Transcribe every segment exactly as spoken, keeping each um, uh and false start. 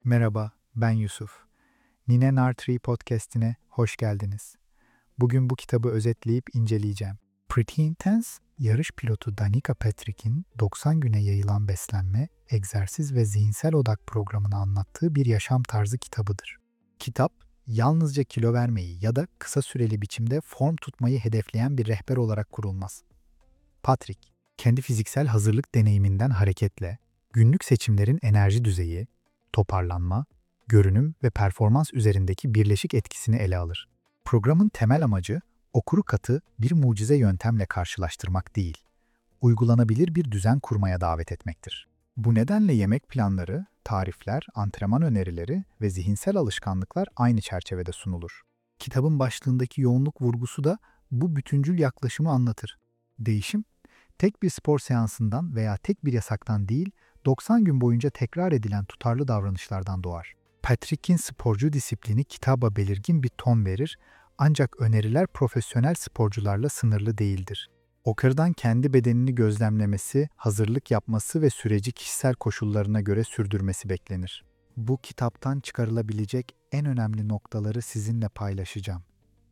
Merhaba, ben Yusuf. Nine Nartree podcast'ine hoş geldiniz. Bugün bu kitabı özetleyip inceleyeceğim. Pretty Intense, yarış pilotu Danica Patrick'in doksan güne yayılan beslenme, egzersiz ve zihinsel odak programını anlattığı bir yaşam tarzı kitabıdır. Kitap, yalnızca kilo vermeyi ya da kısa süreli biçimde form tutmayı hedefleyen bir rehber olarak kurulmaz. Patrick, kendi fiziksel hazırlık deneyiminden hareketle, günlük seçimlerin enerji düzeyi, toparlanma, görünüm ve performans üzerindeki birleşik etkisini ele alır. Programın temel amacı, okuru katı bir mucize yöntemle karşılaştırmak değil, uygulanabilir bir düzen kurmaya davet etmektir. Bu nedenle yemek planları, tarifler, antrenman önerileri ve zihinsel alışkanlıklar aynı çerçevede sunulur. Kitabın başlığındaki yoğunluk vurgusu da bu bütüncül yaklaşımı anlatır. Değişim, tek bir spor seansından veya tek bir yasaktan değil, doksan gün boyunca tekrar edilen tutarlı davranışlardan doğar. Patrick'in sporcu disiplini kitaba belirgin bir ton verir, ancak öneriler profesyonel sporcularla sınırlı değildir. Okurdan kendi bedenini gözlemlemesi, hazırlık yapması ve süreci kişisel koşullarına göre sürdürmesi beklenir. Bu kitaptan çıkarılabilecek en önemli noktaları sizinle paylaşacağım.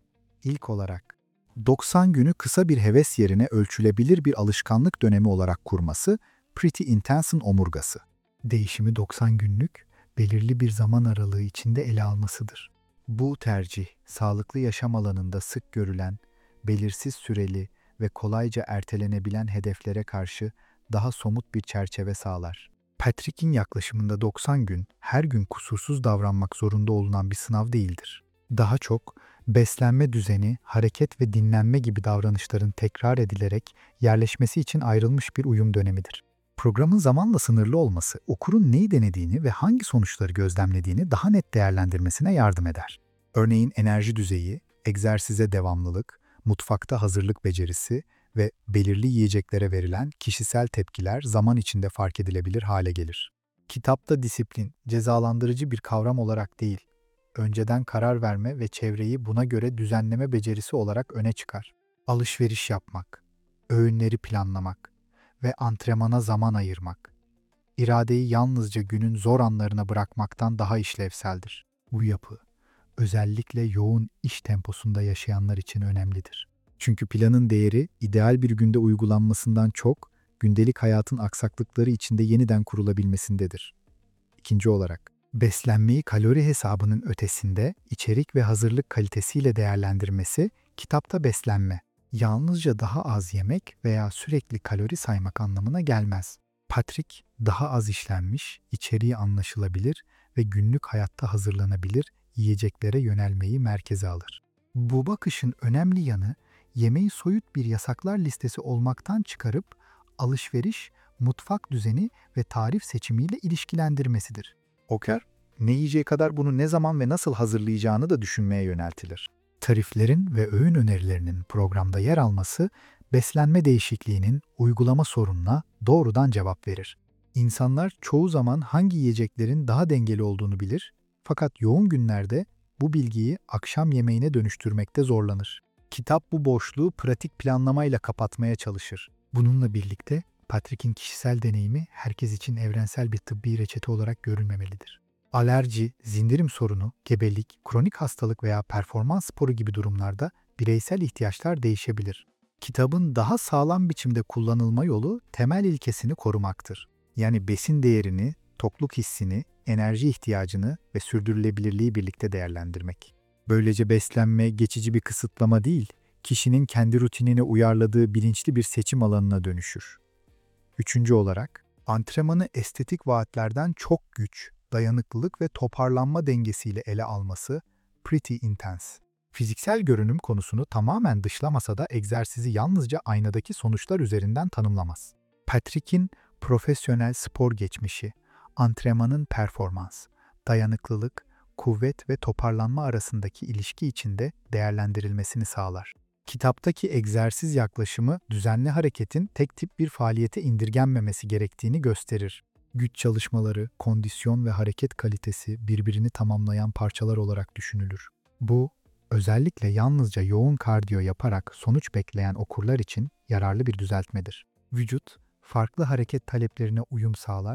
İlk olarak, doksan günü kısa bir heves yerine ölçülebilir bir alışkanlık dönemi olarak kurması, Pretty Intense'ın omurgası. Değişimi doksan günlük, belirli bir zaman aralığı içinde ele almasıdır. Bu tercih, sağlıklı yaşam alanında sık görülen, belirsiz süreli ve kolayca ertelenebilen hedeflere karşı daha somut bir çerçeve sağlar. Patrick'in yaklaşımında doksan gün, her gün kusursuz davranmak zorunda olunan bir sınav değildir. Daha çok, beslenme düzeni, hareket ve dinlenme gibi davranışların tekrar edilerek yerleşmesi için ayrılmış bir uyum dönemidir. Programın zamanla sınırlı olması, okurun neyi denediğini ve hangi sonuçları gözlemlediğini daha net değerlendirmesine yardım eder. Örneğin enerji düzeyi, egzersize devamlılık, mutfakta hazırlık becerisi ve belirli yiyeceklere verilen kişisel tepkiler zaman içinde fark edilebilir hale gelir. Kitapta disiplin, cezalandırıcı bir kavram olarak değil, önceden karar verme ve çevreyi buna göre düzenleme becerisi olarak öne çıkar. Alışveriş yapmak, öğünleri planlamak ve antrenmana zaman ayırmak, iradeyi yalnızca günün zor anlarına bırakmaktan daha işlevseldir. Bu yapı, özellikle yoğun iş temposunda yaşayanlar için önemlidir. Çünkü planın değeri ideal bir günde uygulanmasından çok, gündelik hayatın aksaklıkları içinde yeniden kurulabilmesindedir. İkinci olarak, beslenmeyi kalori hesabının ötesinde içerik ve hazırlık kalitesiyle değerlendirmesi, kitapta beslenme, yalnızca daha az yemek veya sürekli kalori saymak anlamına gelmez. Patrick, daha az işlenmiş, içeriği anlaşılabilir ve günlük hayatta hazırlanabilir yiyeceklere yönelmeyi merkeze alır. Bu bakışın önemli yanı, yemeği soyut bir yasaklar listesi olmaktan çıkarıp, alışveriş, mutfak düzeni ve tarif seçimiyle ilişkilendirmesidir. Okur, ne yiyeceği kadar bunu ne zaman ve nasıl hazırlayacağını da düşünmeye yöneltilir. Tariflerin ve öğün önerilerinin programda yer alması, beslenme değişikliğinin uygulama sorununa doğrudan cevap verir. İnsanlar çoğu zaman hangi yiyeceklerin daha dengeli olduğunu bilir, fakat yoğun günlerde bu bilgiyi akşam yemeğine dönüştürmekte zorlanır. Kitap bu boşluğu pratik planlamayla kapatmaya çalışır. Bununla birlikte Patrick'in kişisel deneyimi herkes için evrensel bir tıbbi reçete olarak görülmemelidir. Alerji, sindirim sorunu, gebelik, kronik hastalık veya performans sporu gibi durumlarda bireysel ihtiyaçlar değişebilir. Kitabın daha sağlam biçimde kullanılma yolu temel ilkesini korumaktır. Yani besin değerini, tokluk hissini, enerji ihtiyacını ve sürdürülebilirliği birlikte değerlendirmek. Böylece beslenme geçici bir kısıtlama değil, kişinin kendi rutinine uyarladığı bilinçli bir seçim alanına dönüşür. Üçüncü olarak, antrenmanı estetik vaatlerden çok güç, dayanıklılık ve toparlanma dengesiyle ele alması Pretty Intense. Fiziksel görünüm konusunu tamamen dışlamasa da egzersizi yalnızca aynadaki sonuçlar üzerinden tanımlamaz. Patrick'in profesyonel spor geçmişi, antrenmanın performans, dayanıklılık, kuvvet ve toparlanma arasındaki ilişki içinde değerlendirilmesini sağlar. Kitaptaki egzersiz yaklaşımı düzenli hareketin tek tip bir faaliyete indirgenmemesi gerektiğini gösterir. Güç çalışmaları, kondisyon ve hareket kalitesi birbirini tamamlayan parçalar olarak düşünülür. Bu, özellikle yalnızca yoğun kardiyo yaparak sonuç bekleyen okurlar için yararlı bir düzeltmedir. Vücut, farklı hareket taleplerine uyum sağlar,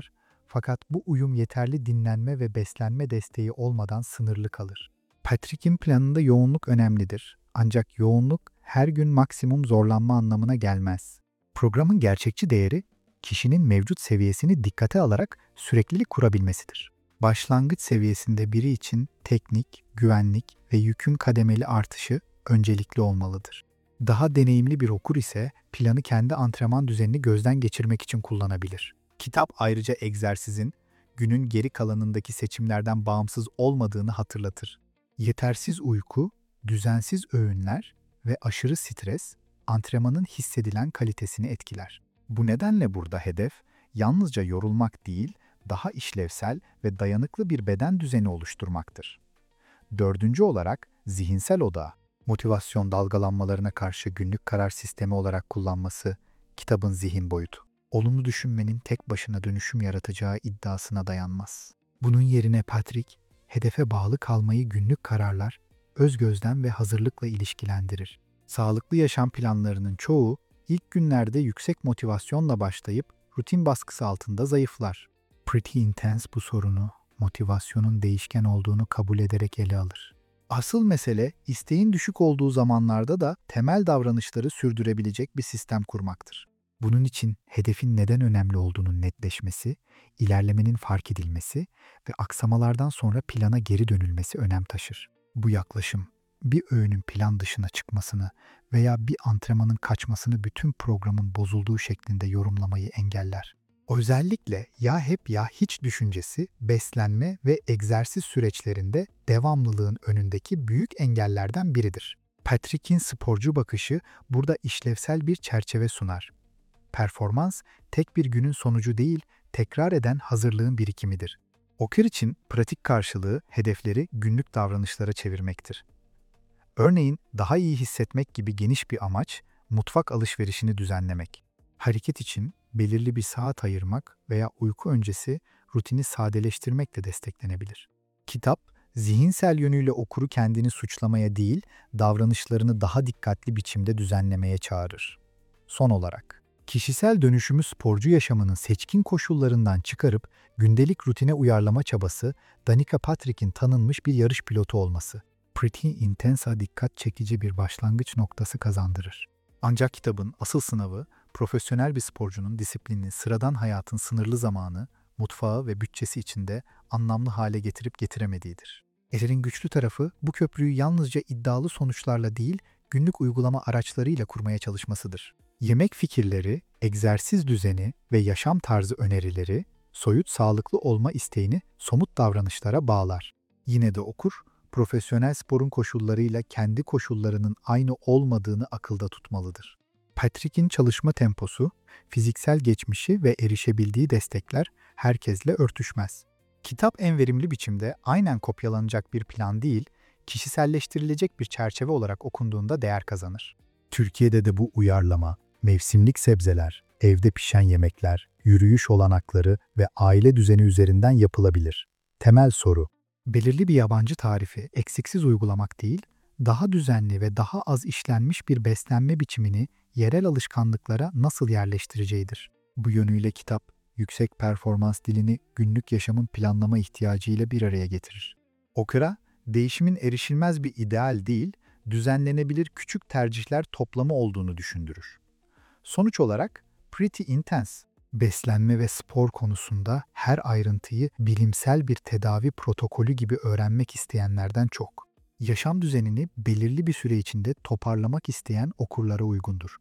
Fakat bu uyum yeterli dinlenme ve beslenme desteği olmadan sınırlı kalır. Patrick'in planında yoğunluk önemlidir. Ancak yoğunluk her gün maksimum zorlanma anlamına gelmez. Programın gerçekçi değeri, kişinin mevcut seviyesini dikkate alarak süreklilik kurabilmesidir. Başlangıç seviyesinde biri için teknik, güvenlik ve yükün kademeli artışı öncelikli olmalıdır. Daha deneyimli bir okur ise planı kendi antrenman düzenini gözden geçirmek için kullanabilir. Kitap ayrıca egzersizin günün geri kalanındaki seçimlerden bağımsız olmadığını hatırlatır. Yetersiz uyku, düzensiz öğünler ve aşırı stres antrenmanın hissedilen kalitesini etkiler. Bu nedenle burada hedef yalnızca yorulmak değil, daha işlevsel ve dayanıklı bir beden düzeni oluşturmaktır. Dördüncü olarak zihinsel odağı, motivasyon dalgalanmalarına karşı günlük karar sistemi olarak kullanması kitabın zihin boyutu. Olumlu düşünmenin tek başına dönüşüm yaratacağı iddiasına dayanmaz. Bunun yerine Patrick, hedefe bağlı kalmayı günlük kararlar, özgözlem ve hazırlıkla ilişkilendirir. Sağlıklı yaşam planlarının çoğu ilk günlerde yüksek motivasyonla başlayıp rutin baskısı altında zayıflar. Pretty Intense bu sorunu, motivasyonun değişken olduğunu kabul ederek ele alır. Asıl mesele isteğin düşük olduğu zamanlarda da temel davranışları sürdürebilecek bir sistem kurmaktır. Bunun için hedefin neden önemli olduğunun netleşmesi, ilerlemenin fark edilmesi ve aksamalardan sonra plana geri dönülmesi önem taşır. Bu yaklaşım, bir öğünün plan dışına çıkmasını veya bir antrenmanın kaçmasını bütün programın bozulduğu şeklinde yorumlamayı engeller. Özellikle ya hep ya hiç düşüncesi beslenme ve egzersiz süreçlerinde devamlılığın önündeki büyük engellerden biridir. Patrick'in sporcu bakışı burada işlevsel bir çerçeve sunar. Performans, tek bir günün sonucu değil, tekrar eden hazırlığın birikimidir. Okur için pratik karşılığı hedefleri günlük davranışlara çevirmektir. Örneğin daha iyi hissetmek gibi geniş bir amaç, mutfak alışverişini düzenlemek. Hareket için belirli bir saat ayırmak veya uyku öncesi rutini sadeleştirmekle desteklenebilir. Kitap, zihinsel yönüyle okuru kendini suçlamaya değil, davranışlarını daha dikkatli biçimde düzenlemeye çağırır. Son olarak, kişisel dönüşümü sporcu yaşamının seçkin koşullarından çıkarıp gündelik rutine uyarlama çabası, Danica Patrick'in tanınmış bir yarış pilotu olması, Pretty Intense'a dikkat çekici bir başlangıç noktası kazandırır. Ancak kitabın asıl sınavı, profesyonel bir sporcunun disiplinini sıradan hayatın sınırlı zamanı, mutfağı ve bütçesi içinde anlamlı hale getirip getiremediğidir. Eserin güçlü tarafı bu köprüyü yalnızca iddialı sonuçlarla değil, günlük uygulama araçlarıyla kurmaya çalışmasıdır. Yemek fikirleri, egzersiz düzeni ve yaşam tarzı önerileri, soyut sağlıklı olma isteğini somut davranışlara bağlar. Yine de okur, profesyonel sporun koşullarıyla kendi koşullarının aynı olmadığını akılda tutmalıdır. Patrick'in çalışma temposu, fiziksel geçmişi ve erişebildiği destekler herkesle örtüşmez. Kitap en verimli biçimde aynen kopyalanacak bir plan değil, kişiselleştirilecek bir çerçeve olarak okunduğunda değer kazanır. Türkiye'de de bu uyarlama, mevsimlik sebzeler, evde pişen yemekler, yürüyüş olanakları ve aile düzeni üzerinden yapılabilir. Temel soru, belirli bir yabancı tarifi eksiksiz uygulamak değil, daha düzenli ve daha az işlenmiş bir beslenme biçimini yerel alışkanlıklara nasıl yerleştireceğidir. Bu yönüyle kitap, yüksek performans dilini günlük yaşamın planlama ihtiyacıyla bir araya getirir. Okura, değişimin erişilmez bir ideal değil, düzenlenebilir küçük tercihler toplamı olduğunu düşündürür. Sonuç olarak Pretty Intense, beslenme ve spor konusunda her ayrıntıyı bilimsel bir tedavi protokolü gibi öğrenmek isteyenlerden çok, yaşam düzenini belirli bir süre içinde toparlamak isteyen okurlara uygundur.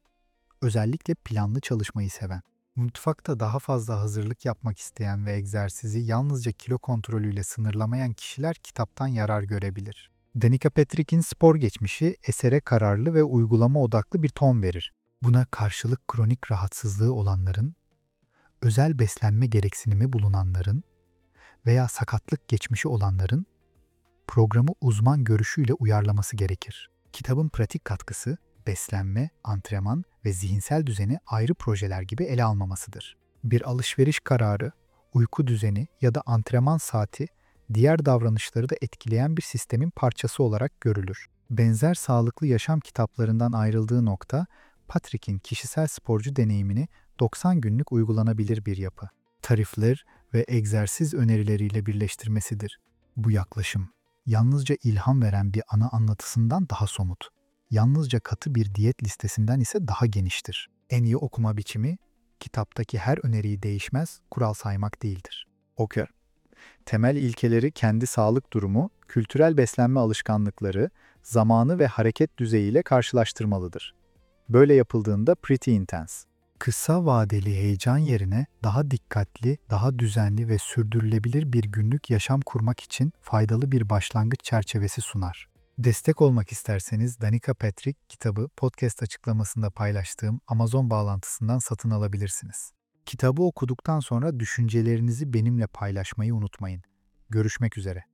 Özellikle planlı çalışmayı seven, mutfakta daha fazla hazırlık yapmak isteyen ve egzersizi yalnızca kilo kontrolüyle sınırlamayan kişiler kitaptan yarar görebilir. Danica Patrick'in spor geçmişi esere kararlı ve uygulama odaklı bir ton verir. Buna karşılık kronik rahatsızlığı olanların, özel beslenme gereksinimi bulunanların veya sakatlık geçmişi olanların programı uzman görüşüyle uyarlaması gerekir. Kitabın pratik katkısı, beslenme, antrenman ve zihinsel düzeni ayrı projeler gibi ele almamasıdır. Bir alışveriş kararı, uyku düzeni ya da antrenman saati diğer davranışları da etkileyen bir sistemin parçası olarak görülür. Benzer sağlıklı yaşam kitaplarından ayrıldığı nokta, Patrick'in kişisel sporcu deneyimini doksan günlük uygulanabilir bir yapı. tarifler ve egzersiz önerileriyle birleştirmesidir. Bu yaklaşım, yalnızca ilham veren bir ana anlatısından daha somut, yalnızca katı bir diyet listesinden ise daha geniştir. En iyi okuma biçimi, kitaptaki her öneriyi değişmez, kural saymak değildir. Okur, temel ilkeleri kendi sağlık durumu, kültürel beslenme alışkanlıkları, zamanı ve hareket düzeyiyle karşılaştırmalıdır. Böyle yapıldığında pretty intense, kısa vadeli heyecan yerine daha dikkatli, daha düzenli ve sürdürülebilir bir günlük yaşam kurmak için faydalı bir başlangıç çerçevesi sunar. Destek olmak isterseniz Danica Patrick kitabı podcast açıklamasında paylaştığım Amazon bağlantısından satın alabilirsiniz. Kitabı okuduktan sonra düşüncelerinizi benimle paylaşmayı unutmayın. Görüşmek üzere.